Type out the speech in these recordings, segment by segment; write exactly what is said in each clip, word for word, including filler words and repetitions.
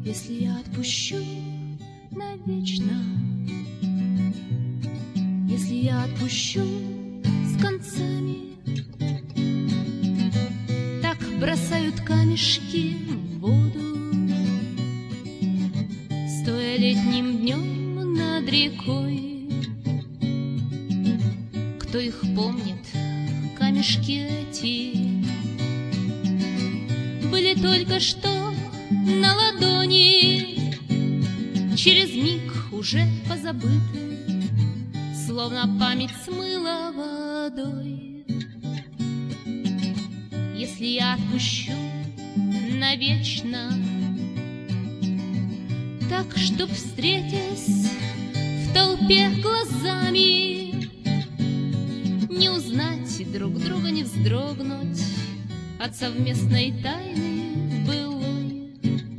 Если я отпущу навечно, если я отпущу с концами, так бросают камешки в воду, стоя летним днем над рекой. Кто их помнит, камешки эти были только что на ладони, через миг уже позабыты, словно память смыла водой. Если я отпущу навечно, так, чтоб, встретясь в толпе глазами, не узнать друг друга, не вздрогнуть от совместной тайны былой.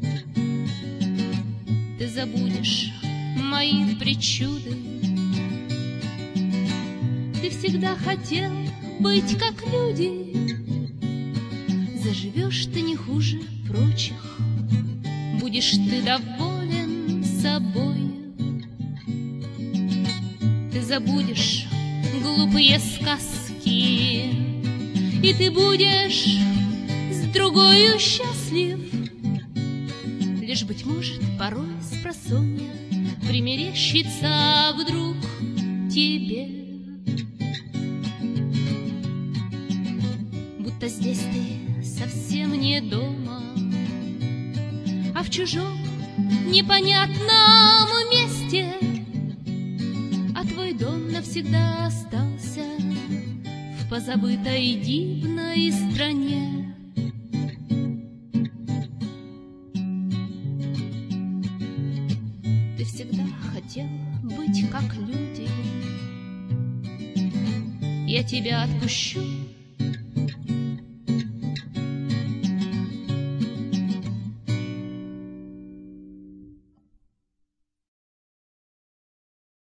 Ты забудешь мои причуды, ты всегда хотел быть как люди, заживешь ты не хуже прочих, будешь ты доволен собой. Ты забудешь глупые сказки, и ты будешь с другою счастлив. Лишь, быть может, порой спросонья примерещится вдруг тебе, будто здесь ты совсем не дома, а в чужом непонятном месте, а твой дом навсегда остался в позабытой дивной стране. Ты всегда хотел быть как люди, я тебя отпущу